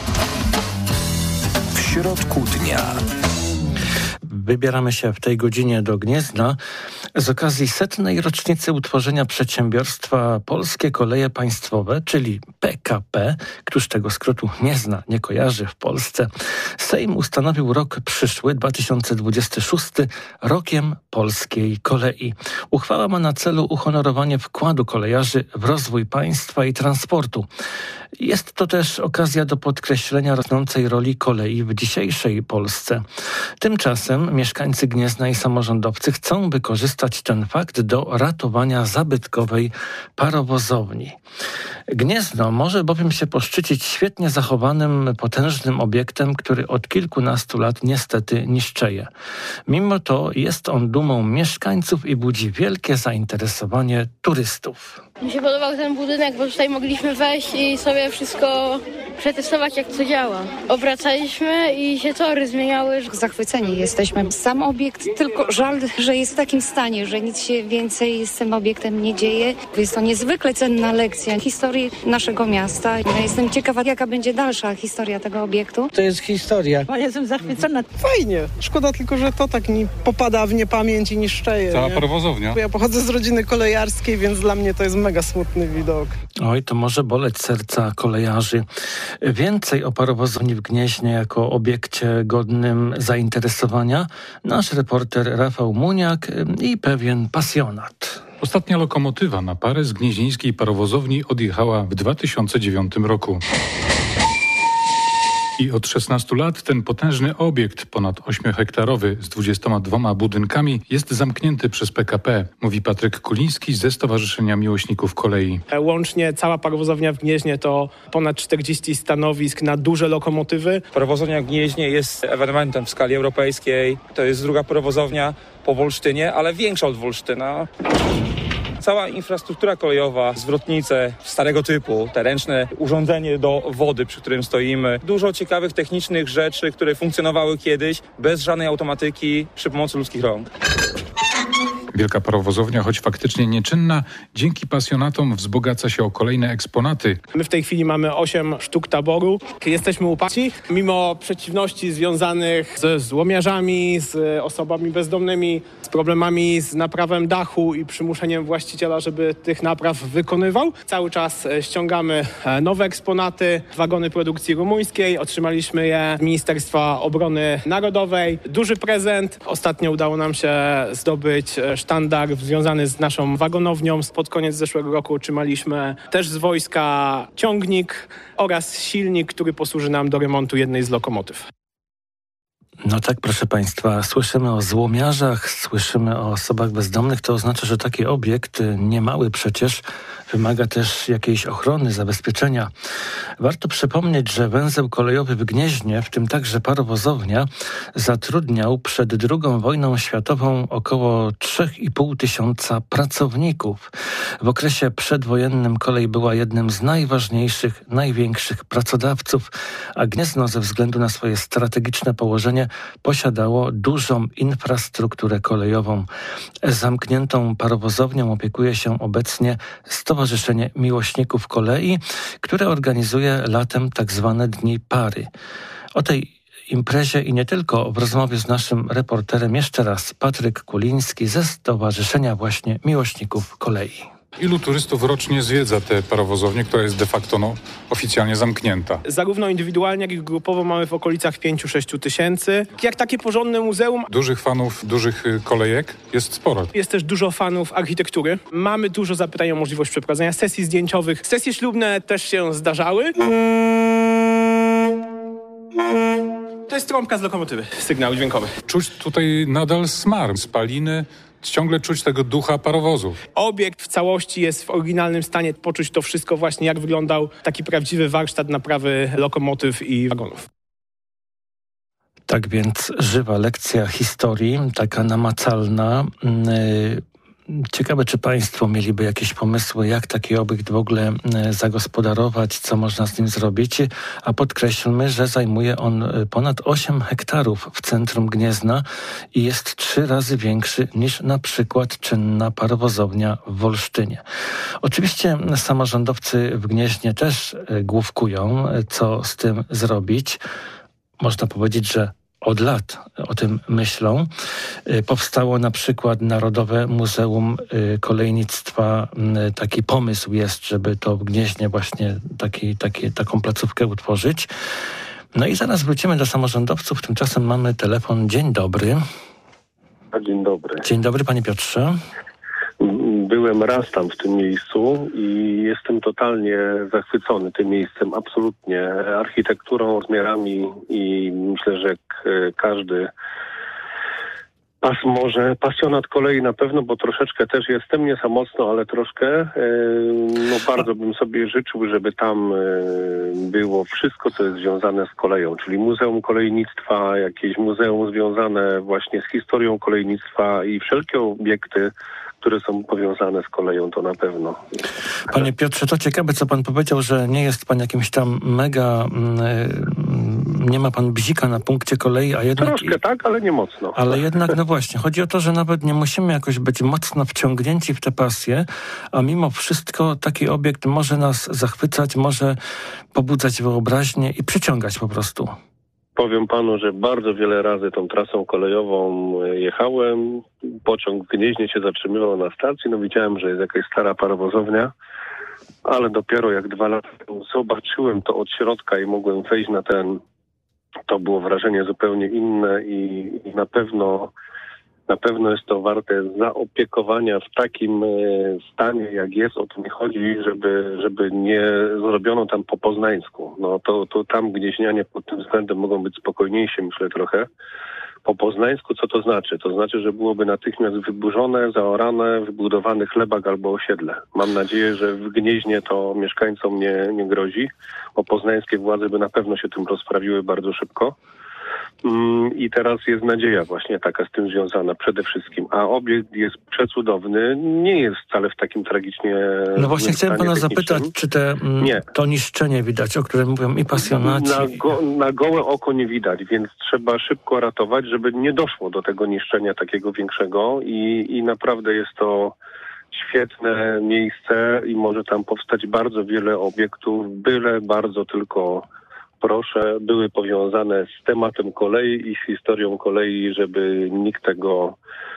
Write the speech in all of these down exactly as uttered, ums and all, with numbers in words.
W środku dnia. Wybieramy się w tej godzinie do Gniezna z okazji setnej rocznicy utworzenia przedsiębiorstwa Polskie Koleje Państwowe, czyli P K P. Któż tego skrótu nie zna, nie kojarzy w Polsce. Sejm ustanowił rok przyszły, dwa tysiące dwudziesty szósty, rokiem polskiej kolei. Uchwała ma na celu uhonorowanie wkładu kolejarzy w rozwój państwa i transportu. Jest to też okazja do podkreślenia rosnącej roli kolei w dzisiejszej Polsce. Tymczasem mieszkańcy Gniezna i samorządowcy chcą wykorzystać ten fakt do ratowania zabytkowej parowozowni. Gniezno może bowiem się poszczycić świetnie zachowanym, potężnym obiektem, który od kilkunastu lat niestety niszczeje. Mimo to jest on dumą mieszkańców i budzi wielkie zainteresowanie turystów. Mi się podobał ten budynek, bo tutaj mogliśmy wejść i sobie wszystko przetestować, jak to działa. Obracaliśmy i się tory zmieniały. Zachwyceni jesteśmy. Sam obiekt, tylko żal, że jest w takim stanie, że nic się więcej z tym obiektem nie dzieje. Jest to niezwykle cenna lekcja historii naszego miasta. Ja jestem ciekawa, jaka będzie dalsza historia tego obiektu. To jest historia. Ja jestem zachwycona. Fajnie. Szkoda tylko, że to tak mi popada w niepamięć i niszczeje. Cała nie? parowozownia. Ja pochodzę z rodziny kolejarskiej, więc dla mnie to jest mega smutny widok. Oj, to może boleć serca kolejarzy. Więcej o parowozowni w Gnieźnie jako obiekcie godnym zainteresowania nasz reporter Rafał Muniak i pewien pasjonat. Ostatnia lokomotywa na parę z gnieźnieńskiej parowozowni odjechała w dwa tysiące dziewiątym roku. I od szesnastu lat ten potężny obiekt, ponad ośmiohektarowy z dwudziestoma dwoma budynkami, jest zamknięty przez P K P, mówi Patryk Kuliński ze Stowarzyszenia Miłośników Kolei. Łącznie cała parowozownia w Gnieźnie to ponad czterdzieści stanowisk na duże lokomotywy. Parowozownia w Gnieźnie jest ewenementem w skali europejskiej. To jest druga parowozownia po Wolsztynie, ale większa od Wolsztyna. Cała infrastruktura kolejowa, zwrotnice starego typu, te ręczne urządzenie do wody, przy którym stoimy. Dużo ciekawych technicznych rzeczy, które funkcjonowały kiedyś bez żadnej automatyki przy pomocy ludzkich rąk. Wielka parowozownia, choć faktycznie nieczynna, dzięki pasjonatom wzbogaca się o kolejne eksponaty. My w tej chwili mamy osiem sztuk taboru. Jesteśmy uparci. Mimo przeciwności związanych ze złomiarzami, z osobami bezdomnymi, z problemami z naprawem dachu i przymuszeniem właściciela, żeby tych napraw wykonywał. Cały czas ściągamy nowe eksponaty, wagony produkcji rumuńskiej. Otrzymaliśmy je z Ministerstwa Obrony Narodowej. Duży prezent. Ostatnio udało nam się zdobyć sztandar związany z naszą wagonownią. Pod koniec zeszłego roku otrzymaliśmy też z wojska ciągnik oraz silnik, który posłuży nam do remontu jednej z lokomotyw. No tak, proszę Państwa, słyszymy o złomiarzach, słyszymy o osobach bezdomnych. To oznacza, że taki obiekt, niemały przecież, wymaga też jakiejś ochrony, zabezpieczenia. Warto przypomnieć, że węzeł kolejowy w Gnieźnie, w tym także parowozownia, zatrudniał przed drugą wojną światową około trzy i pół tysiąca pracowników. W okresie przedwojennym kolej była jednym z najważniejszych, największych pracodawców, a Gniezno ze względu na swoje strategiczne położenie posiadało dużą infrastrukturę kolejową. Zamkniętą parowozownią opiekuje się obecnie Stowarzyszenie Miłośników Kolei, które organizuje latem tak zwane Dni Pary. O tej imprezie i nie tylko w rozmowie z naszym reporterem jeszcze raz Patryk Kuliński ze Stowarzyszenia właśnie Miłośników Kolei. Ilu turystów rocznie zwiedza tę parowozownię, która jest de facto no, oficjalnie zamknięta? Zarówno indywidualnie, jak i grupowo mamy w okolicach pięć do sześciu tysięcy. Jak takie porządne muzeum. Dużych fanów, dużych kolejek jest sporo. Jest też dużo fanów architektury. Mamy dużo zapytań o możliwość przeprowadzenia sesji zdjęciowych. Sesje ślubne też się zdarzały. To jest trąbka z lokomotywy, sygnał dźwiękowy. Czuć tutaj nadal smar, spaliny. Ciągle czuć tego ducha parowozu. Obiekt w całości jest w oryginalnym stanie. Poczuć to wszystko właśnie, jak wyglądał taki prawdziwy warsztat naprawy lokomotyw i wagonów. Tak więc żywa lekcja historii, taka namacalna. Ciekawe, czy państwo mieliby jakieś pomysły, jak taki obiekt w ogóle zagospodarować, co można z nim zrobić, a podkreślmy, że zajmuje on ponad osiem hektarów w centrum Gniezna i jest trzy razy większy niż na przykład czynna parowozownia w Wolsztynie. Oczywiście samorządowcy w Gnieźnie też główkują, co z tym zrobić. Można powiedzieć, że od lat o tym myślą. Powstało na przykład Narodowe Muzeum Kolejnictwa. Taki pomysł jest, żeby to w Gnieźnie właśnie taki, taki, taką placówkę utworzyć. No i zaraz wrócimy do samorządowców. Tymczasem mamy telefon. Dzień dobry. Dzień dobry. Dzień dobry, panie Piotrze. Byłem raz tam w tym miejscu i jestem totalnie zachwycony tym miejscem, absolutnie. Architekturą, rozmiarami i myślę, że każdy pas może, pasjonat kolei na pewno, bo troszeczkę też jestem, nie za mocno, ale troszkę. No bardzo bym sobie życzył, żeby tam było wszystko, co jest związane z koleją, czyli Muzeum Kolejnictwa, jakieś muzeum związane właśnie z historią kolejnictwa i wszelkie obiekty, które są powiązane z koleją, to na pewno. Panie Piotrze, to ciekawe, co pan powiedział, że nie jest pan jakimś tam mega, mm, nie ma pan bzika na punkcie kolei, a jednak... Troszkę tak, ale nie mocno. Ale jednak, no właśnie, chodzi o to, że nawet nie musimy jakoś być mocno wciągnięci w tę pasję, a mimo wszystko taki obiekt może nas zachwycać, może pobudzać wyobraźnię i przyciągać po prostu. Powiem panu, że bardzo wiele razy tą trasą kolejową jechałem. Pociąg w Gnieźnie się zatrzymywał na stacji. No widziałem, że jest jakaś stara parowozownia, ale dopiero jak dwa lata zobaczyłem to od środka i mogłem wejść na ten, to było wrażenie zupełnie inne i, i na pewno na pewno jest to warte zaopiekowania w takim stanie, jak jest. O to mi chodzi, żeby, żeby nie zrobiono tam po poznańsku. No to, to tam gnieźnianie pod tym względem mogą być spokojniejsi, myślę trochę. Po poznańsku co to znaczy? To znaczy, że byłoby natychmiast wyburzone, zaorane, wybudowany chlebak albo osiedle. Mam nadzieję, że w Gnieźnie to mieszkańcom nie, nie grozi, bo poznańskie władze by na pewno się tym rozprawiły bardzo szybko. I teraz jest nadzieja właśnie taka z tym związana przede wszystkim. A obiekt jest przecudowny, nie jest wcale w takim tragicznie... No właśnie chciałem pana zapytać, czy te, mm, nie. to niszczenie widać, o którym mówią i pasjonaci... Na, go, na gołe oko nie widać, więc trzeba szybko ratować, żeby nie doszło do tego niszczenia takiego większego i, i naprawdę jest to świetne miejsce i może tam powstać bardzo wiele obiektów, byle bardzo tylko... proszę, były powiązane z tematem kolei i z historią kolei, żeby nikt tego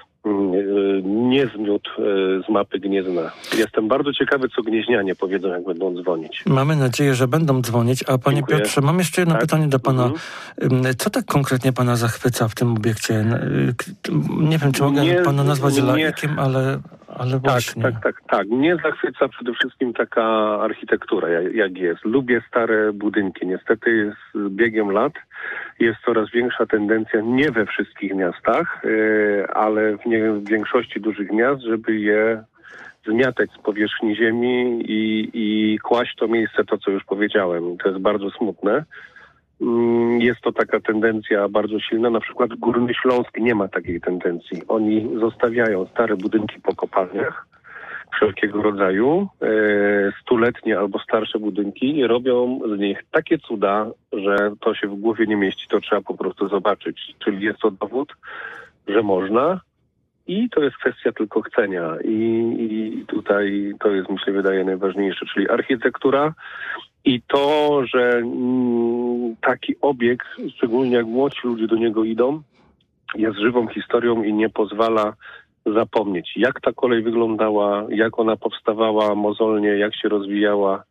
nie zmiótł z mapy Gniezna. Jestem bardzo ciekawy, co gnieźnianie powiedzą, jak będą dzwonić. Mamy nadzieję, że będą dzwonić. A panie Dziękuję. Piotrze, mam jeszcze jedno tak? pytanie do pana. Mhm. Co tak konkretnie pana zachwyca w tym obiekcie? Nie wiem, czy mogę nie, pana nazwać nie, laikiem, ale, ale właśnie. Tak, tak, tak, tak. Mnie zachwyca przede wszystkim taka architektura, jak, jak jest. Lubię stare budynki. Niestety z biegiem lat jest coraz większa tendencja, nie we wszystkich miastach, yy, ale w, nie, w większości dużych miast, żeby je zmiatać z powierzchni ziemi i, i kłaść to miejsce, to co już powiedziałem. To jest bardzo smutne. Yy, jest to taka tendencja bardzo silna. Na przykład Górny Śląsk nie ma takiej tendencji. Oni zostawiają stare budynki po kopalniach wszelkiego rodzaju, e, stuletnie albo starsze budynki i robią z nich takie cuda, że to się w głowie nie mieści, to trzeba po prostu zobaczyć. Czyli jest to dowód, że można i to jest kwestia tylko chcenia. I, i tutaj to jest, myślę, wydaje najważniejsze, czyli architektura i to, że mm, taki obiekt, szczególnie jak młodzi ludzie do niego idą, jest żywą historią i nie pozwala zapomnieć, jak ta kolej wyglądała, jak ona powstawała mozolnie, jak się rozwijała,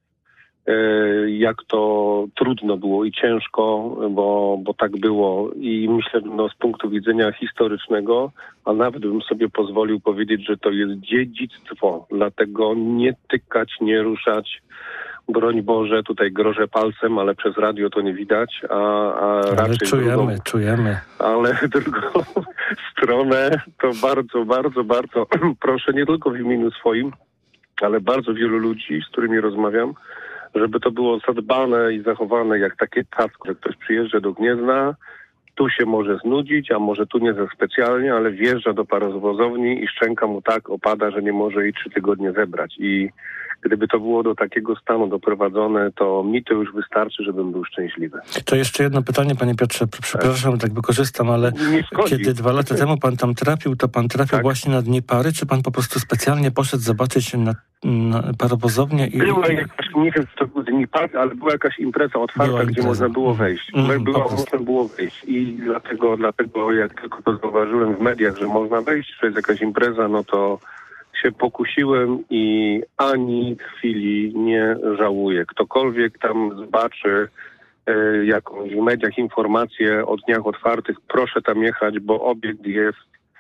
jak to trudno było i ciężko, bo, bo tak było. I myślę, no, z punktu widzenia historycznego, a nawet bym sobie pozwolił powiedzieć, że to jest dziedzictwo, dlatego nie tykać, nie ruszać. Broń Boże, tutaj grożę palcem, ale przez radio to nie widać, a, a ale raczej czujemy, drugą, czujemy. Ale drugą stronę to bardzo, bardzo, bardzo proszę, nie tylko w imieniu swoim, ale bardzo wielu ludzi, z którymi rozmawiam, żeby to było zadbane i zachowane jak takie cacko, że ktoś przyjeżdża do Gniezna tu się może znudzić, a może tu nie za specjalnie, ale wjeżdża do parowozowni i szczęka mu tak opada, że nie może jej trzy tygodnie zebrać. I gdyby to było do takiego stanu doprowadzone, to mi to już wystarczy, żebym był szczęśliwy. To jeszcze jedno pytanie, panie Piotrze. Przepraszam, tak wykorzystam, ale kiedy dwa lata temu pan tam trafił, to pan trafił tak. właśnie na dni pary, czy pan po prostu specjalnie poszedł zobaczyć na, na parowozownię? I... Była jakaś, nie wiem, czy to był dni pary, ale była jakaś impreza otwarta, była gdzie impreza. można było wejść. Mm, była, można było wejść i dlatego, dlatego jak tylko to zauważyłem w mediach, że można wejść, że jest jakaś impreza, no to się pokusiłem i ani chwili nie żałuję. Ktokolwiek tam zobaczy e, jakąś w mediach informację o dniach otwartych, proszę tam jechać, bo obiekt jest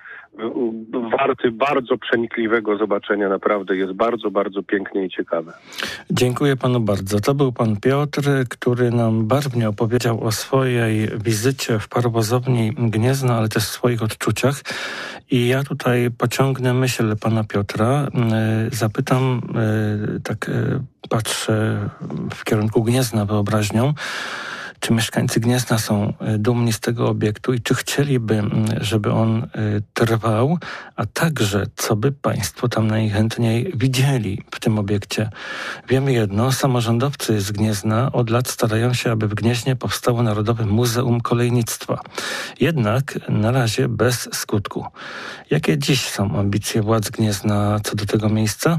warty bardzo przenikliwego zobaczenia. Naprawdę jest bardzo, bardzo pięknie i ciekawe. Dziękuję panu bardzo. To był pan Piotr, który nam barwnie opowiedział o swojej wizycie w parowozowni Gniezno, ale też swoich odczuciach. I ja tutaj pociągnę myśl pana Piotra. Zapytam, tak patrzę w kierunku Gniezna wyobraźnią, czy mieszkańcy Gniezna są dumni z tego obiektu i czy chcieliby, żeby on trwał, a także co by państwo tam najchętniej widzieli w tym obiekcie. Wiemy jedno, samorządowcy z Gniezna od lat starają się, aby w Gnieźnie powstało Narodowe Muzeum Kolejnictwa. Jednak na razie bez skutku. Jakie dziś są ambicje władz Gniezna co do tego miejsca?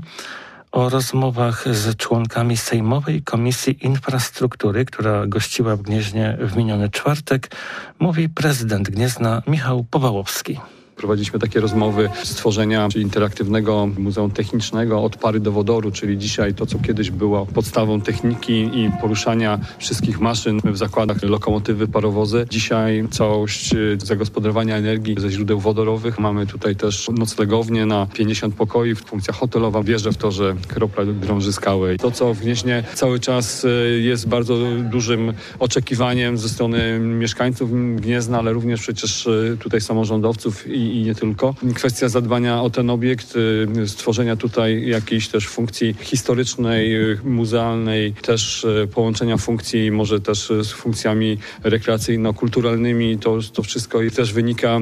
O rozmowach z członkami Sejmowej Komisji Infrastruktury, która gościła w Gnieźnie w miniony czwartek, mówi prezydent Gniezna Michał Powałowski. Prowadziliśmy takie rozmowy stworzenia interaktywnego muzeum technicznego od pary do wodoru, czyli dzisiaj to, co kiedyś było podstawą techniki i poruszania wszystkich maszyn w zakładach, lokomotywy, parowozy. Dzisiaj całość zagospodarowania energii ze źródeł wodorowych. Mamy tutaj też noclegownię na pięćdziesiąt pokoi, funkcja hotelowa, wjeżdża w torze Kropla Drąży Skały. To, co w Gnieźnie cały czas jest bardzo dużym oczekiwaniem ze strony mieszkańców Gniezna, ale również przecież tutaj samorządowców i i nie tylko. Kwestia zadbania o ten obiekt, stworzenia tutaj jakiejś też funkcji historycznej, muzealnej, też połączenia funkcji może też z funkcjami rekreacyjno-kulturalnymi. To, to wszystko też wynika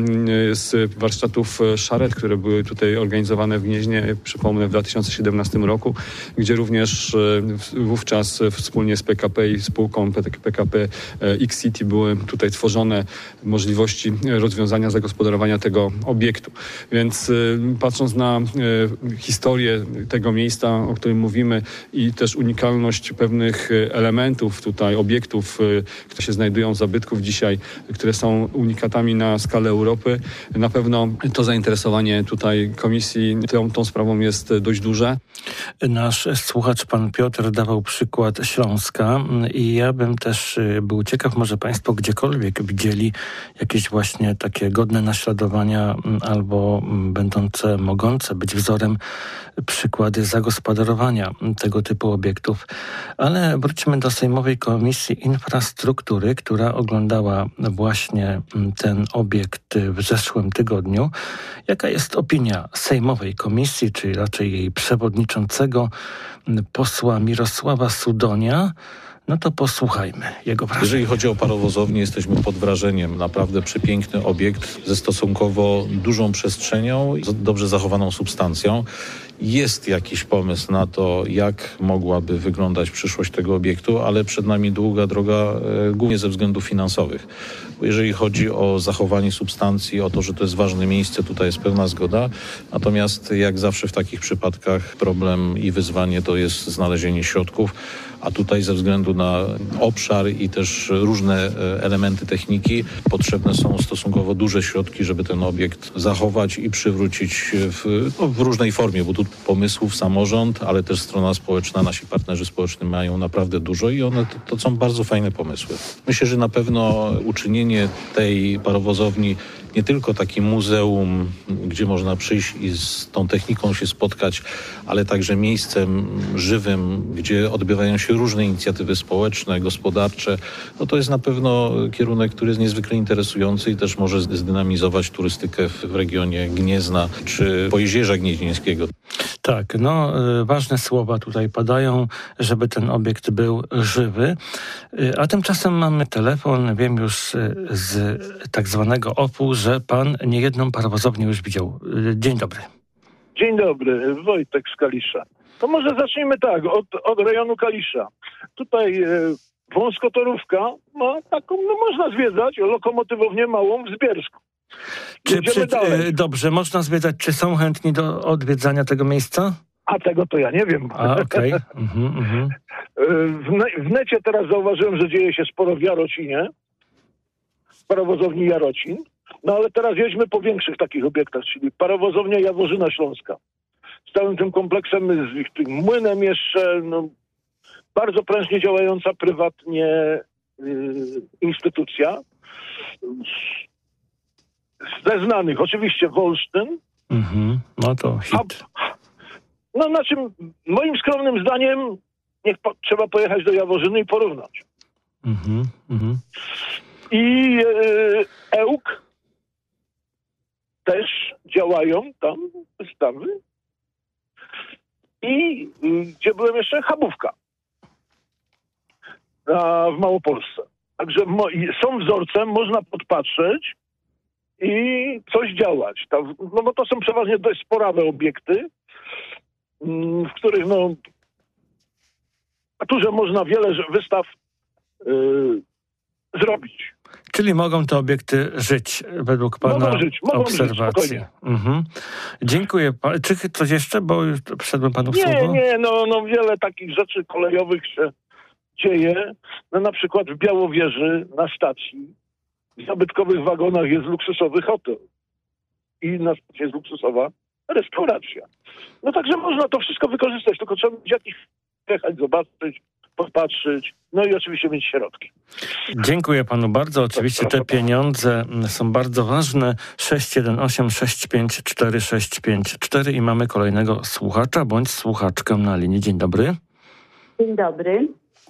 z warsztatów szaret, które były tutaj organizowane w Gnieźnie, przypomnę, w dwa tysiące siedemnastym roku, gdzie również wówczas wspólnie z P K P i spółką P K P X-City były tutaj tworzone możliwości rozwiązania zagospodarowania tego obiektu. Więc y, patrząc na y, historię tego miejsca, o którym mówimy i też unikalność pewnych elementów tutaj, obiektów, y, które się znajdują, zabytków dzisiaj, które są unikatami na skalę Europy, na pewno to zainteresowanie tutaj komisji tą, tą sprawą jest dość duże. Nasz słuchacz, pan Piotr, dawał przykład Śląska i ja bym też był ciekaw, może państwo gdziekolwiek widzieli jakieś właśnie takie godne naśladowania albo będące, mogące być wzorem przykłady zagospodarowania tego typu obiektów. Ale wróćmy do Sejmowej Komisji Infrastruktury, która oglądała właśnie ten obiekt w zeszłym tygodniu. Jaka jest opinia Sejmowej Komisji, czy raczej jej przewodniczącego, posła Mirosława Sudonia? No to posłuchajmy jego wrażenia. Jeżeli chodzi o parowozownię, jesteśmy pod wrażeniem. Naprawdę przepiękny obiekt ze stosunkowo dużą przestrzenią, z dobrze zachowaną substancją. Jest jakiś pomysł na to, jak mogłaby wyglądać przyszłość tego obiektu, ale przed nami długa droga, e, głównie ze względów finansowych. Bo jeżeli chodzi o zachowanie substancji, o to, że to jest ważne miejsce, tutaj jest pełna zgoda. Natomiast jak zawsze w takich przypadkach problem i wyzwanie to jest znalezienie środków. A tutaj ze względu na obszar i też różne elementy techniki potrzebne są stosunkowo duże środki, żeby ten obiekt zachować i przywrócić w, no, w różnej formie, bo tu pomysłów samorząd, ale też strona społeczna, nasi partnerzy społeczni mają naprawdę dużo i one to, to są bardzo fajne pomysły. Myślę, że na pewno uczynienie tej parowozowni nie tylko takie muzeum, gdzie można przyjść i z tą techniką się spotkać, ale także miejscem żywym, gdzie odbywają się różne inicjatywy społeczne, gospodarcze. No to jest na pewno kierunek, który jest niezwykle interesujący i też może zdynamizować turystykę w regionie Gniezna czy Pojezierza Gnieźnieńskiego. Tak, no ważne słowa tutaj padają, żeby ten obiekt był żywy. A tymczasem mamy telefon, wiem już z tak zwanego O P U, że pan niejedną parowozownię już widział. Dzień dobry. Dzień dobry, Wojtek z Kalisza. To może zacznijmy tak, od, od rejonu Kalisza. Tutaj e, wąskotorówka ma taką, no można zwiedzać, lokomotywownię małą w Zbiersku. Czy przy, e, dobrze, można zwiedzać, czy są chętni do odwiedzania tego miejsca? A tego to ja nie wiem. A, okej. Okay. Mhm, mhm. W, ne- w necie teraz zauważyłem, że dzieje się sporo w Jarocinie, w parowozowni Jarocin. No ale teraz jedźmy po większych takich obiektach, czyli parowozownia Jaworzyna Śląska. Z całym tym kompleksem, z tym młynem jeszcze, no, bardzo prężnie działająca prywatnie yy, instytucja. Ze znanych oczywiście Wolsztyn. Mhm, no to hit. A, no na czym moim skromnym zdaniem niech po, trzeba pojechać do Jaworzyny i porównać. Mhm, mhm. I yy, E U K też działają tam wystawy. I yy, gdzie byłem jeszcze? Chabówka. A, w Małopolsce. Także mo- są wzorcem, można podpatrzeć i coś działać. Tam, no bo to są przeważnie dość sporawe obiekty, mm, w których no w naturze można wiele wystaw yy, zrobić. Czyli mogą te obiekty żyć według pana mogą żyć, mogą obserwacji. Żyć, mhm. Dziękuję. Czy coś jeszcze, bo już wszedłem panu w nie, słowo? Nie, no, no wiele takich rzeczy kolejowych się dzieje. No, na przykład w Białowieży na stacji w zabytkowych wagonach jest luksusowy hotel. I na stacji jest luksusowa restauracja. No także można to wszystko wykorzystać, tylko trzeba mieć jakiś jechać, zobaczyć, popatrzeć, no i oczywiście mieć środki. Dziękuję panu bardzo. Oczywiście te pieniądze są bardzo ważne. sześć jeden osiem sześć pięć cztery sześć pięć cztery i mamy kolejnego słuchacza bądź słuchaczkę na linii. Dzień dobry. Dzień dobry.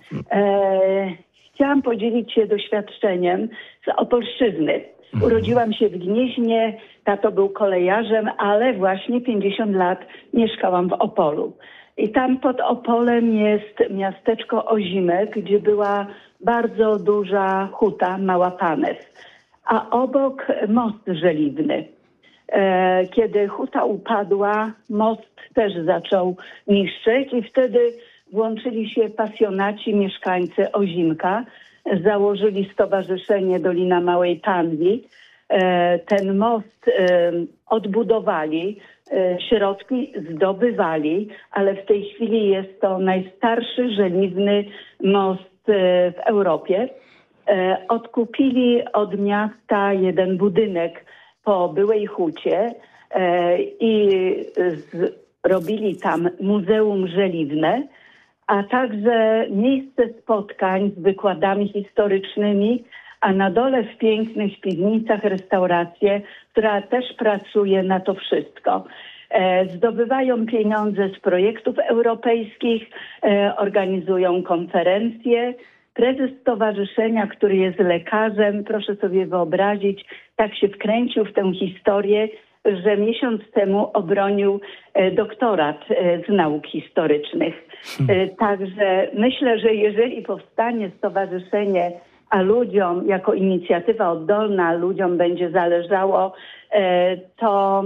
E, chciałam podzielić się doświadczeniem z Opolszczyzny. Urodziłam się w Gnieźnie, tato był kolejarzem, ale właśnie pięćdziesiąt lat mieszkałam w Opolu. I tam pod Opolem jest miasteczko Ozimek, gdzie była bardzo duża huta, Mała Panew, a obok most żeliwny. E, kiedy huta upadła, most też zaczął niszczyć i wtedy włączyli się pasjonaci, mieszkańcy Ozimka, założyli Stowarzyszenie Dolina Małej Panwi. E, ten most e, odbudowali, środki zdobywali, ale w tej chwili jest to najstarszy żeliwny most w Europie. Odkupili od miasta jeden budynek po byłej hucie i robili tam muzeum żeliwne, a także miejsce spotkań z wykładami historycznymi, a na dole w pięknych piwnicach restaurację, która też pracuje na to wszystko. E, zdobywają pieniądze z projektów europejskich, e, organizują konferencje. Prezes stowarzyszenia, który jest lekarzem, proszę sobie wyobrazić, tak się wkręcił w tę historię, że miesiąc temu obronił e, doktorat e, z nauk historycznych. E, także myślę, że jeżeli powstanie stowarzyszenie, a ludziom, jako inicjatywa oddolna, ludziom będzie zależało, to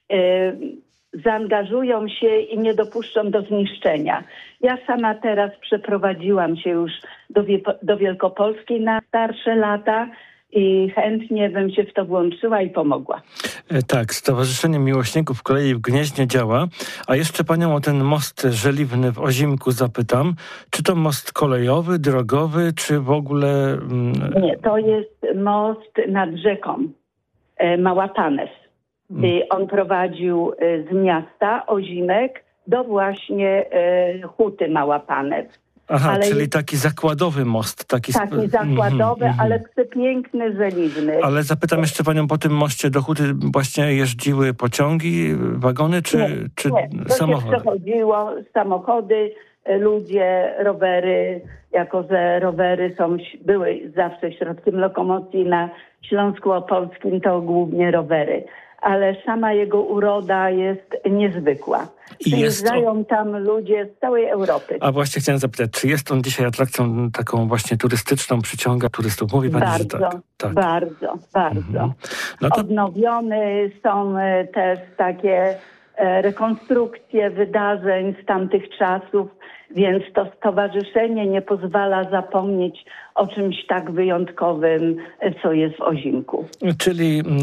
zaangażują się i nie dopuszczą do zniszczenia. Ja sama teraz przeprowadziłam się już do, do Wielkopolski na starsze lata i chętnie bym się w to włączyła i pomogła. Tak, Stowarzyszenie Miłośników Kolei w Gnieźnie działa. A jeszcze panią o ten most żeliwny w Ozimku zapytam. Czy to most kolejowy, drogowy, czy w ogóle... Mm... Nie, to jest most nad rzeką Mała Panew. Hmm. On prowadził z miasta Ozimek do właśnie huty Mała Panew. Aha, ale czyli jest taki zakładowy most. Taki, taki sp- zakładowy, Mhm, ale mhm. przepiękny, żeliwny. Ale zapytam jeszcze panią, po tym moście do Huty właśnie jeździły pociągi, wagony czy, nie, czy nie. To samochody? się przechodziło, samochody, ludzie, rowery, jako że rowery są, były zawsze środkiem lokomocji na Śląsku Opolskim, to głównie rowery. Ale sama jego uroda jest niezwykła. I jest Przyjeżdżają tam ludzie z całej Europy. A właśnie chciałem zapytać, czy jest on dzisiaj atrakcją taką właśnie turystyczną, przyciąga turystów? Mówi pani, Bardzo, że tak. tak. bardzo, bardzo. Mhm. No to Odnowione są e, też takie e, rekonstrukcje wydarzeń z tamtych czasów, więc to stowarzyszenie nie pozwala zapomnieć o czymś tak wyjątkowym, e, co jest w Ozimku. Czyli yy,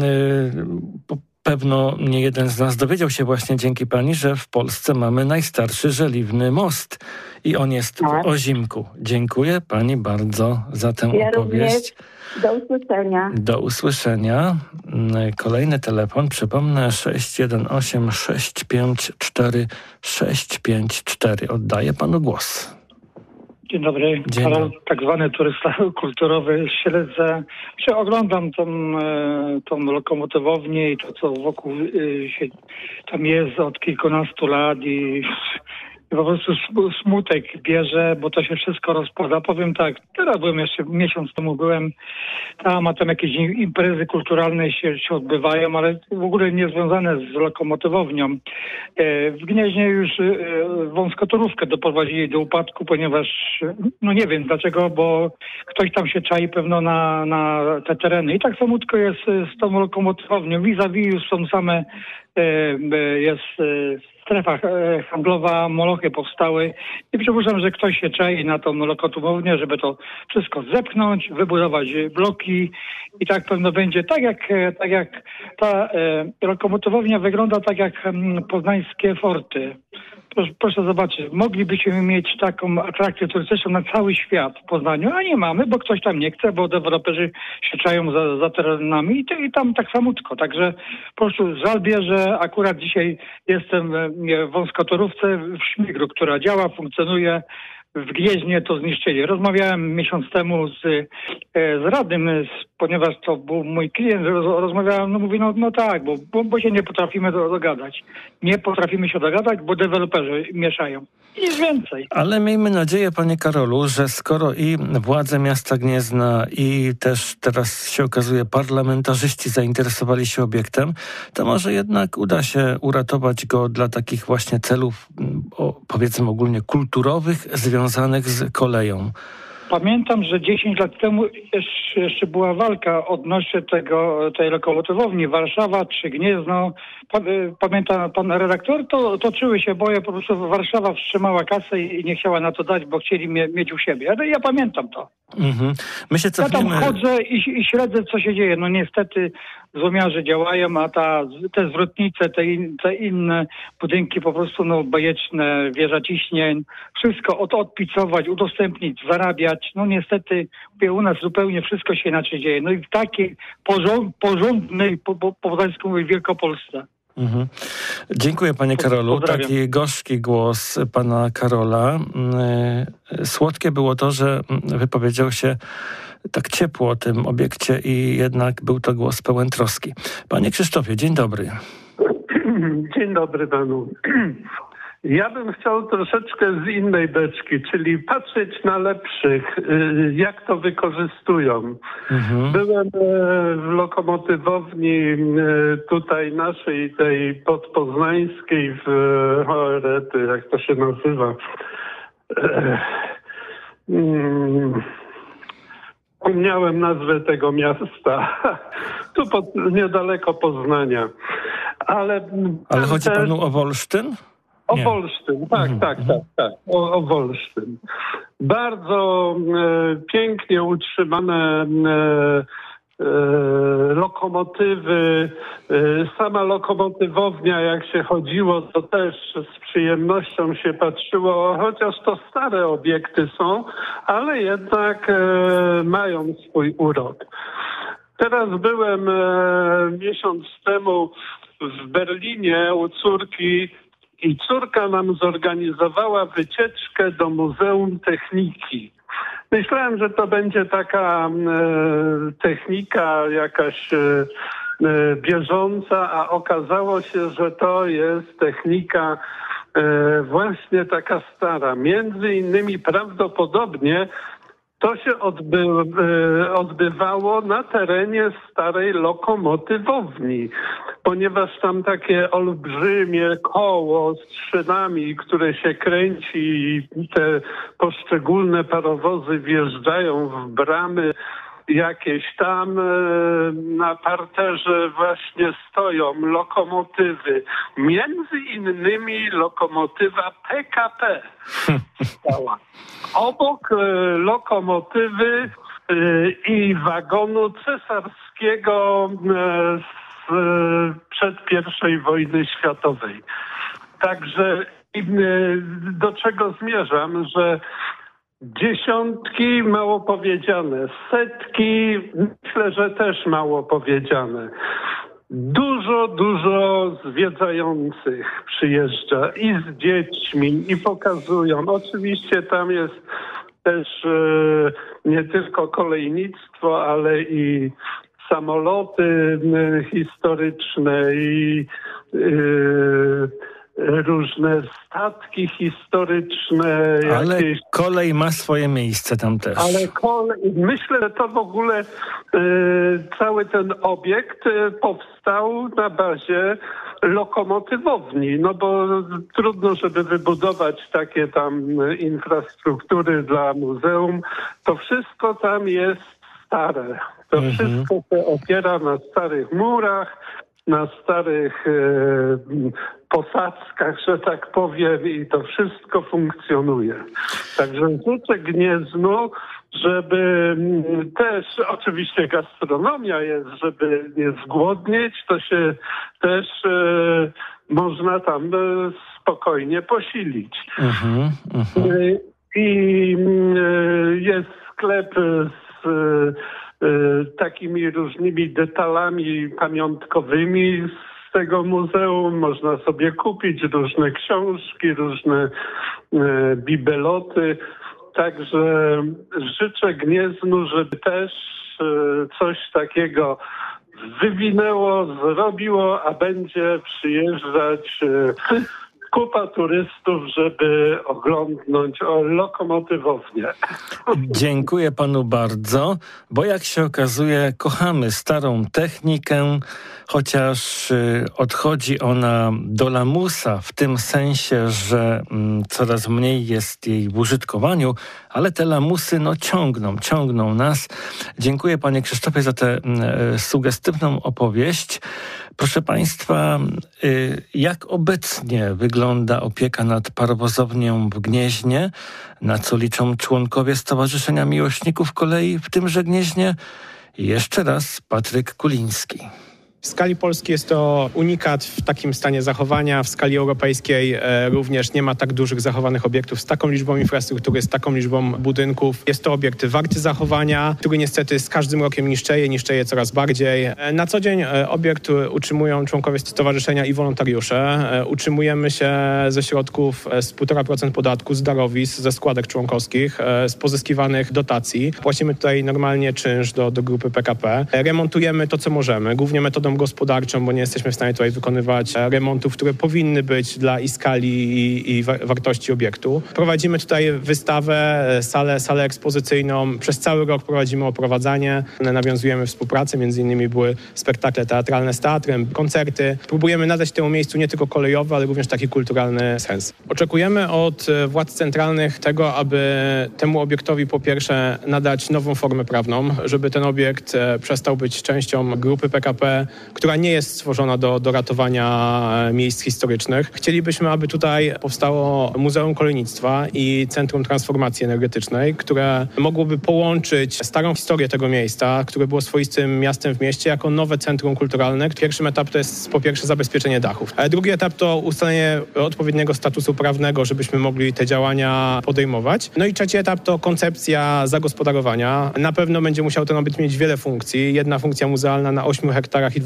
po- pewno nie jeden z nas dowiedział się właśnie dzięki pani, że w Polsce mamy najstarszy żeliwny most i on jest Tak. w Ozimku. Dziękuję pani bardzo za tę Ja opowieść. Do usłyszenia. Do usłyszenia. Kolejny telefon, przypomnę, sześć jeden osiem sześć pięć cztery sześć pięć cztery. Oddaję panu głos. Dzień dobry, Dzień Karol, dobry. tak zwany turysta kulturowy. Śledzę, czy oglądam tą, e, tą lokomotywownię i to, co wokół e, się tam jest od kilkunastu lat i po prostu sm- smutek bierze, bo to się wszystko rozpada. Powiem tak, teraz byłem jeszcze, miesiąc temu byłem tam, a tam jakieś im- imprezy kulturalne się, się odbywają, ale w ogóle nie związane z lokomotywownią. E, w Gnieźnie już e, wąskotorówkę doprowadzili do upadku, ponieważ, no nie wiem dlaczego, bo ktoś tam się czai pewno na, na te tereny. I tak samutko jest z tą lokomotywownią. Vis-a-vis już są same, e, e, jest e, strefa e, handlowa, molochy powstały i przypuszczam, że ktoś się czai na tą lokomotywownię, żeby to wszystko zepchnąć, wybudować bloki i tak pewno będzie. Tak jak, e, tak jak ta e, lokomotywownia wygląda tak jak mm, poznańskie forty. Proszę, proszę zobaczyć, moglibyśmy mieć taką atrakcję turystyczną na cały świat w Poznaniu, a nie mamy, bo ktoś tam nie chce, bo deweloperzy się czają za, za terenami i, to, i tam tak samutko. Także po prostu żal bierze. Akurat dzisiaj jestem e, w wąskotorówce w Śmigru, która działa, funkcjonuje. W Gnieźnie to zniszczyli. Rozmawiałem miesiąc temu z, e, z radnym, z, ponieważ to był mój klient, roz, rozmawiałem, no mówi, no, no tak, bo, bo, bo się nie potrafimy do, dogadać. Nie potrafimy się dogadać, bo deweloperzy mieszają. I nic więcej. Ale miejmy nadzieję, panie Karolu, że skoro i władze miasta Gniezna i też teraz się okazuje parlamentarzyści zainteresowali się obiektem, to może jednak uda się uratować go dla takich właśnie celów, o, powiedzmy ogólnie kulturowych, związanych z koleją. Pamiętam, że dziesięć lat temu jeszcze, jeszcze była walka odnośnie tego, tej lokomotywowni Warszawa czy Gniezno. Pa, pamięta pan redaktor? To toczyły się boje, po prostu Warszawa wstrzymała kasę i, i nie chciała na to dać, bo chcieli mie, mieć u siebie. Ale ja pamiętam to. Mhm. My się cofniemy... Ja tam chodzę i, i śledzę, co się dzieje. No niestety złomiarze działają, a ta, te zwrotnice, te, in, te inne budynki po prostu no bajeczne, wieża ciśnień, wszystko od, odpicować, udostępnić, zarabiać. No niestety u nas zupełnie wszystko się inaczej dzieje. No i w takiej porząd, porządnej, po, po, po polsku mówię, Wielkopolsce. Mhm. Dziękuję panie Karolu. Pozdrawiam. Taki gorzki głos pana Karola. Słodkie było to, że wypowiedział się tak ciepło o tym obiekcie i jednak był to głos pełen troski. Panie Krzysztofie, dzień dobry. Dzień dobry panu. Ja bym chciał troszeczkę z innej beczki, czyli patrzeć na lepszych, jak to wykorzystują. Mhm. Byłem w lokomotywowni tutaj naszej, tej podpoznańskiej w Choerety, jak to się nazywa. Zapomniałem nazwę tego miasta. Tu pod, niedaleko Poznania. Ale, Ale chodzi też... panu o Wolsztyn? O Nie. Wolsztyn, tak, mm-hmm. tak, tak, tak, o, o Wolsztyn. Bardzo e, pięknie utrzymane e, e, lokomotywy. E, sama lokomotywownia, jak się chodziło, to też z przyjemnością się patrzyło, chociaż to stare obiekty są, ale jednak e, mają swój urok. Teraz byłem e, miesiąc temu w Berlinie u córki i córka nam zorganizowała wycieczkę do Muzeum Techniki. Myślałem, że to będzie taka e, technika jakaś e, e, bieżąca, a okazało się, że to jest technika e, właśnie taka stara. Między innymi prawdopodobnie to się odby, e, odbywało na terenie starej lokomotywowni, ponieważ tam takie olbrzymie koło z szynami, które się kręci i te poszczególne parowozy wjeżdżają w bramy jakieś tam, e, na parterze właśnie stoją lokomotywy. Między innymi lokomotywa P K P stała. Obok e, lokomotywy e, i wagonu cesarskiego e, z, e, przed pierwszej wojny światowej. Także e, do czego zmierzam, że dziesiątki mało powiedziane, setki myślę, że też mało powiedziane. Dużo, dużo zwiedzających przyjeżdża i z dziećmi i pokazują. Oczywiście tam jest też e, nie tylko kolejnictwo, ale i samoloty e, historyczne i e, różne statki historyczne. Ale jakieś... kolej ma swoje miejsce tam też. Ale kolej, myślę, że to w ogóle e, cały ten obiekt e, powstał na bazie lokomotywowni, no bo trudno, żeby wybudować takie tam infrastruktury dla muzeum. To wszystko tam jest stare. To mhm. wszystko się opiera na starych murach, na starych e, posadzkach, że tak powiem, i to wszystko funkcjonuje. Także życzę Gnieznu, żeby też, oczywiście gastronomia jest, żeby nie zgłodnieć, to się też e, można tam e, spokojnie posilić. Uh-huh, uh-huh. I e, jest sklep z e, takimi różnymi detalami pamiątkowymi z tego muzeum. Można sobie kupić różne książki, różne e, bibeloty. Także życzę Gnieznu, żeby też e, coś takiego wywinęło, zrobiło, a będzie przyjeżdżać e, kupa turystów, żeby oglądnąć lokomotywownię. Dziękuję panu bardzo, bo jak się okazuje, kochamy starą technikę, chociaż y, odchodzi ona do lamusa w tym sensie, że mm, coraz mniej jest jej w użytkowaniu, ale te lamusy no ciągną, ciągną nas. Dziękuję panie Krzysztofie za tę y, sugestywną opowieść. Proszę państwa, y, jak obecnie wygląda opieka nad parowozownią w Gnieźnie, na co liczą członkowie Stowarzyszenia Miłośników Kolei w tymże Gnieźnie? Jeszcze raz Patryk Kuliński. W skali Polski jest to unikat w takim stanie zachowania. W skali europejskiej e, również nie ma tak dużych zachowanych obiektów z taką liczbą infrastruktury, z taką liczbą budynków. Jest to obiekt warty zachowania, który niestety z każdym rokiem niszczeje, niszczeje coraz bardziej. E, na co dzień e, obiekt utrzymują członkowie stowarzyszenia i wolontariusze. E, utrzymujemy się ze środków e, z półtora procent podatku, z darowizn, ze składek członkowskich, e, z pozyskiwanych dotacji. Płacimy tutaj normalnie czynsz do, do grupy P K P. E, remontujemy to, co możemy, głównie metodą gospodarczą, bo nie jesteśmy w stanie tutaj wykonywać remontów, które powinny być dla i skali i, i wartości obiektu. Prowadzimy tutaj wystawę, salę, salę ekspozycyjną. Przez cały rok prowadzimy oprowadzanie. Nawiązujemy współpracę, między innymi były spektakle teatralne z teatrem, koncerty. Próbujemy nadać temu miejscu nie tylko kolejowy, ale również taki kulturalny sens. Oczekujemy od władz centralnych tego, aby temu obiektowi po pierwsze nadać nową formę prawną, żeby ten obiekt przestał być częścią grupy P K P, która nie jest stworzona do, do ratowania miejsc historycznych. Chcielibyśmy, aby tutaj powstało Muzeum Kolejnictwa i Centrum Transformacji Energetycznej, które mogłoby połączyć starą historię tego miejsca, które było swoistym miastem w mieście, jako nowe centrum kulturalne. Pierwszy etap to jest po pierwsze zabezpieczenie dachów. A drugi etap to ustalenie odpowiedniego statusu prawnego, żebyśmy mogli te działania podejmować. No i trzeci etap to koncepcja zagospodarowania. Na pewno będzie musiał ten obiekt mieć wiele funkcji. Jedna funkcja muzealna na ośmiu hektarach i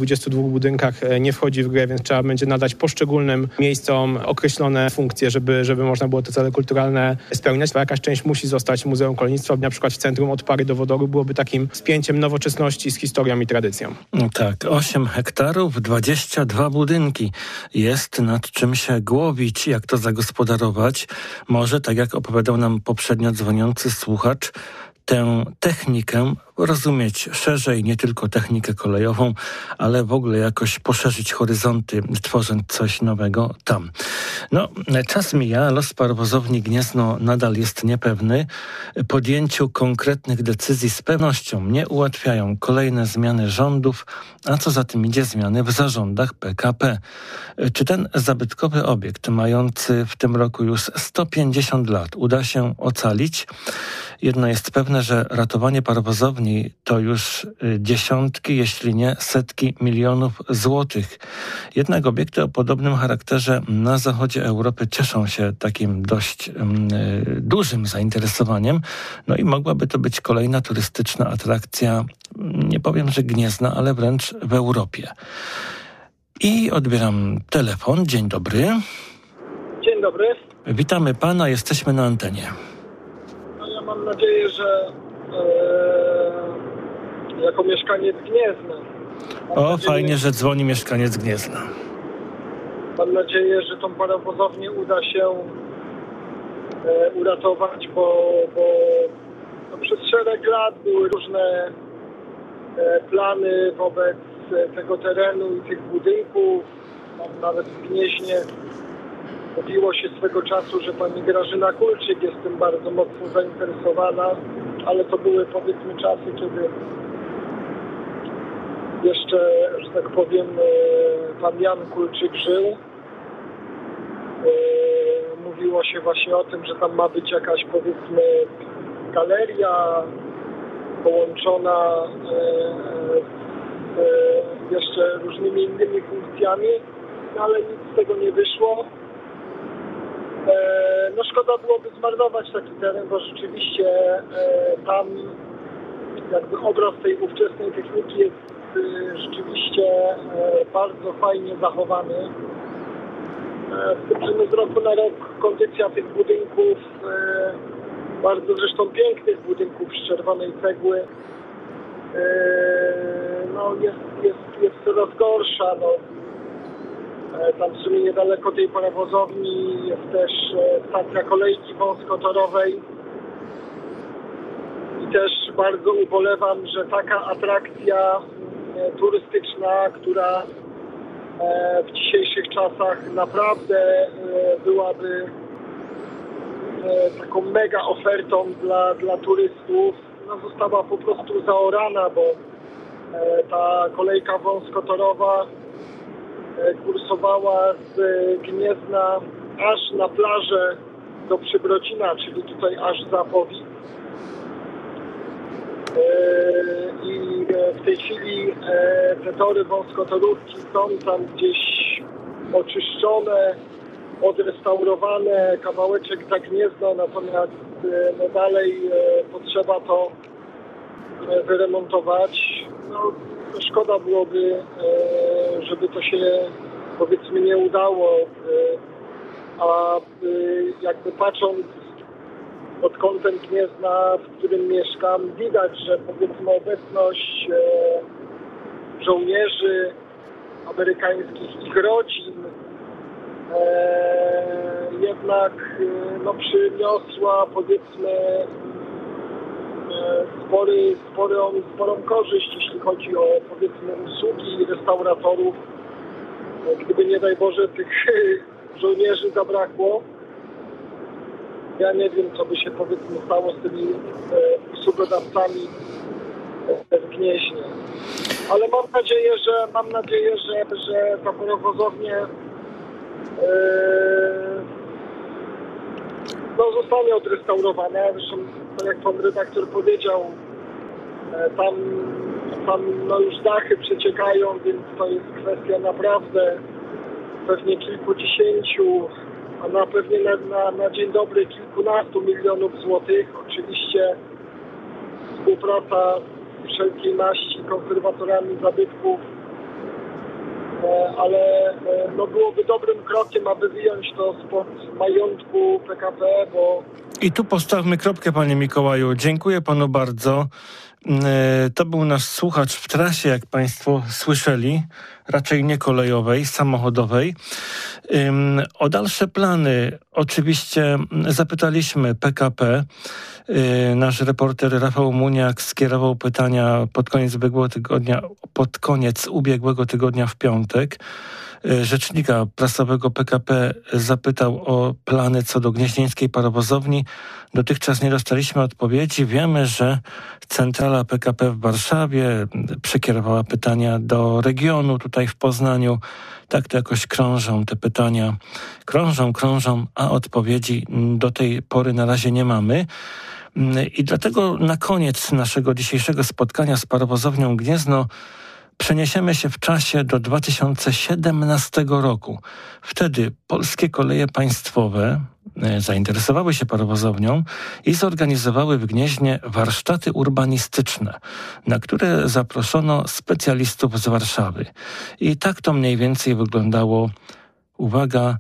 dwudziestu dwóch budynkach nie wchodzi w grę, więc trzeba będzie nadać poszczególnym miejscom określone funkcje, żeby, żeby można było te cele kulturalne spełniać. Jakaś część musi zostać Muzeum Kolejnictwa, na przykład w Centrum od Pary do Wodoru byłoby takim spięciem nowoczesności z historią i tradycją. Tak, osiem hektarów, dwadzieścia dwa budynki. Jest nad czym się głowić, jak to zagospodarować. Może, tak jak opowiadał nam poprzednio dzwoniący słuchacz, tę technikę rozumieć szerzej, nie tylko technikę kolejową, ale w ogóle jakoś poszerzyć horyzonty, tworząc coś nowego tam. No, czas mija, los parowozowni Gniezno nadal jest niepewny. Podjęciu konkretnych decyzji z pewnością nie ułatwiają kolejne zmiany rządów, a co za tym idzie zmiany w zarządach P K P. Czy ten zabytkowy obiekt, mający w tym roku już sto pięćdziesiąt lat, uda się ocalić? Jedno jest pewne, że ratowanie parowozowni to już dziesiątki, jeśli nie setki milionów złotych. Jednak obiekty o podobnym charakterze na zachodzie Europy cieszą się takim dość um, dużym zainteresowaniem. No i mogłaby to być kolejna turystyczna atrakcja, nie powiem, że Gniezna, ale wręcz w Europie. I odbieram telefon. Dzień dobry. Dzień dobry. Witamy pana, jesteśmy na antenie. No ja mam nadzieję, że e, jako mieszkaniec Gniezna. O, nadzieję, fajnie, że dzwoni mieszkaniec Gniezna. Mam nadzieję, że tą parowozownię uda się e, uratować, bo, bo no, przez szereg lat były różne e, plany wobec tego terenu i tych budynków. Tam nawet w Gnieźnie mówiło się swego czasu, że pani Grażyna Kulczyk jest tym bardzo mocno zainteresowana, ale to były, powiedzmy, czasy, kiedy jeszcze, że tak powiem, pan Jan Kulczyk żył. Mówiło się właśnie o tym, że tam ma być jakaś, powiedzmy, galeria połączona z jeszcze różnymi innymi funkcjami, no ale nic z tego nie wyszło. No szkoda byłoby zmarnować taki teren, bo rzeczywiście tam jakby obraz tej ówczesnej techniki jest rzeczywiście bardzo fajnie zachowany. Z tym, że no z roku na rok kondycja tych budynków, bardzo zresztą pięknych budynków z czerwonej cegły, no jest, jest, jest coraz gorsza. No. Tam w sumie niedaleko tej parowozowni jest też stacja kolejki wąskotorowej. I też bardzo ubolewam, że taka atrakcja turystyczna, która w dzisiejszych czasach naprawdę byłaby taką mega ofertą dla, dla turystów, no została po prostu zaorana, bo ta kolejka wąskotorowa kursowała z Gniezna aż na plażę do Przybrodzina, czyli tutaj aż za Powidz. I w tej chwili te tory wąskotorówki są tam gdzieś oczyszczone, odrestaurowane, kawałeczek za Gniezno, natomiast no dalej potrzeba to wyremontować. No, szkoda byłoby, żeby to się, powiedzmy, nie udało, a jakby patrząc pod kątem Gniezna, w którym mieszkam, widać, że, powiedzmy, obecność żołnierzy amerykańskich, ich rodzin jednak no, przyniosła, powiedzmy, spory, sporą, sporą korzyść, jeśli chodzi o, powiedzmy, usługi restauratorów. Gdyby, nie daj Boże, tych żołnierzy zabrakło, ja nie wiem, co by się, powiedzmy, stało z tymi usługodawcami w Gnieźnie. Ale mam nadzieję, że mam nadzieję, że, że ta parowozownia yy, no, zostanie odrestaurowana. Zresztą, tak jak pan redaktor powiedział, tam, tam no, już dachy przeciekają, więc to jest kwestia naprawdę pewnie kilkudziesięciu, a na pewnie na, na, na dzień dobry kilkunastu milionów złotych. Oczywiście współpraca wszelkiej maści konserwatorami zabytków ale no, byłoby dobrym krokiem, aby wyjąć to spod majątku P K P, bo... I tu postawmy kropkę, panie Mikołaju. Dziękuję panu bardzo. To był nasz słuchacz w trasie, jak państwo słyszeli, raczej nie kolejowej, samochodowej. O dalsze plany oczywiście zapytaliśmy P K P. Nasz reporter Rafał Muniak skierował pytania pod koniec ubiegłego tygodnia, pod koniec ubiegłego tygodnia w piątek. Rzecznika prasowego P K P zapytał o plany co do gnieźnieńskiej parowozowni. Dotychczas nie dostaliśmy odpowiedzi. Wiemy, że centrala P K P w Warszawie przekierowała pytania do regionu tutaj w Poznaniu. Tak to jakoś krążą te pytania. Krążą, krążą, a odpowiedzi do tej pory na razie nie mamy. I dlatego na koniec naszego dzisiejszego spotkania z parowozownią Gniezno przeniesiemy się w czasie do dwa tysiące siedemnastego roku. Wtedy Polskie Koleje Państwowe zainteresowały się parowozownią i zorganizowały w Gnieźnie warsztaty urbanistyczne, na które zaproszono specjalistów z Warszawy. I tak to mniej więcej wyglądało, uwaga,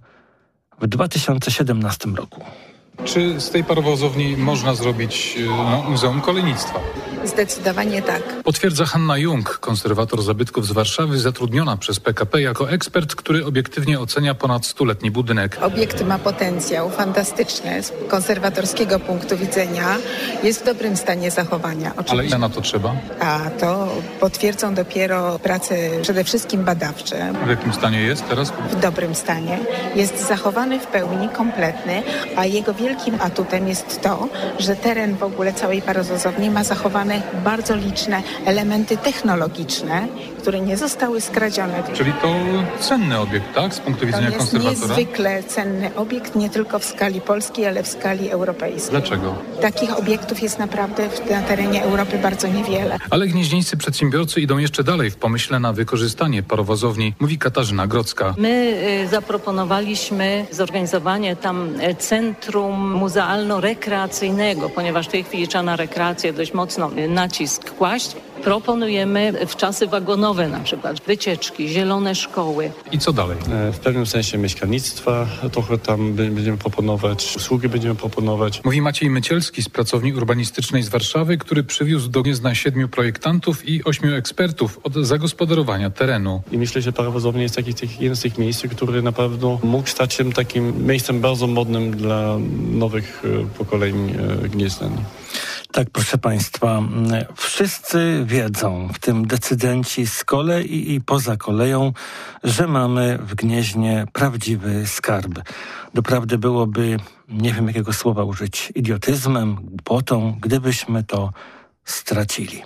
w dwa tysiące siedemnastym roku. Czy z tej parowozowni można zrobić no, Muzeum Kolejnictwa? Zdecydowanie tak. Potwierdza Hanna Jung, konserwator zabytków z Warszawy, zatrudniona przez P K P jako ekspert, który obiektywnie ocenia ponad stuletni budynek. Obiekt ma potencjał fantastyczny z konserwatorskiego punktu widzenia. Jest w dobrym stanie zachowania. Oczywiście. Ale ile na to trzeba? A to potwierdzą dopiero prace przede wszystkim badawcze. W jakim stanie jest teraz? W dobrym stanie. Jest zachowany w pełni, kompletny, a jego wielkim atutem jest to, że teren w ogóle całej parowozowni ma zachowane bardzo liczne elementy technologiczne, które nie zostały skradzione. Czyli to cenny obiekt, tak? Z punktu widzenia to jest konserwatora? Niezwykle cenny obiekt, nie tylko w skali polskiej, ale w skali europejskiej. Dlaczego? Takich obiektów jest naprawdę na terenie Europy bardzo niewiele. Ale gnieźnieńscy przedsiębiorcy idą jeszcze dalej w pomyśle na wykorzystanie parowozowni, mówi Katarzyna Grodzka. My y, zaproponowaliśmy zorganizowanie tam centrum muzealno-rekreacyjnego, ponieważ w tej chwili trzeba na rekreację dość mocno nacisk kłaść. Proponujemy w czasy wagonowe na przykład wycieczki, zielone szkoły. I co dalej? W pewnym sensie mieszkalnictwa trochę tam będziemy proponować, usługi będziemy proponować. Mówi Maciej Mycielski z pracowni urbanistycznej z Warszawy, który przywiózł do Gniezna siedmiu projektantów i ośmiu ekspertów od zagospodarowania terenu. I myślę, że parowozownia jest taki, jeden z tych miejsc, który na pewno mógł stać się takim miejscem bardzo modnym dla nowych pokoleń Gniezna. Tak, proszę państwa, wszyscy wiedzą, w tym decydenci z kolei i poza koleją, że mamy w Gnieźnie prawdziwy skarb. Doprawdy byłoby, nie wiem jakiego słowa użyć, idiotyzmem, głupotą, gdybyśmy to stracili.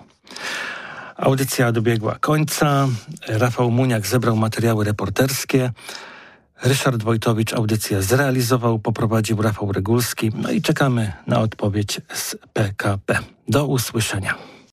Audycja dobiegła końca. Rafał Muniak zebrał materiały reporterskie. Ryszard Wojtowicz audycję zrealizował, poprowadził Rafał Regulski. No i czekamy na odpowiedź z P K P. Do usłyszenia.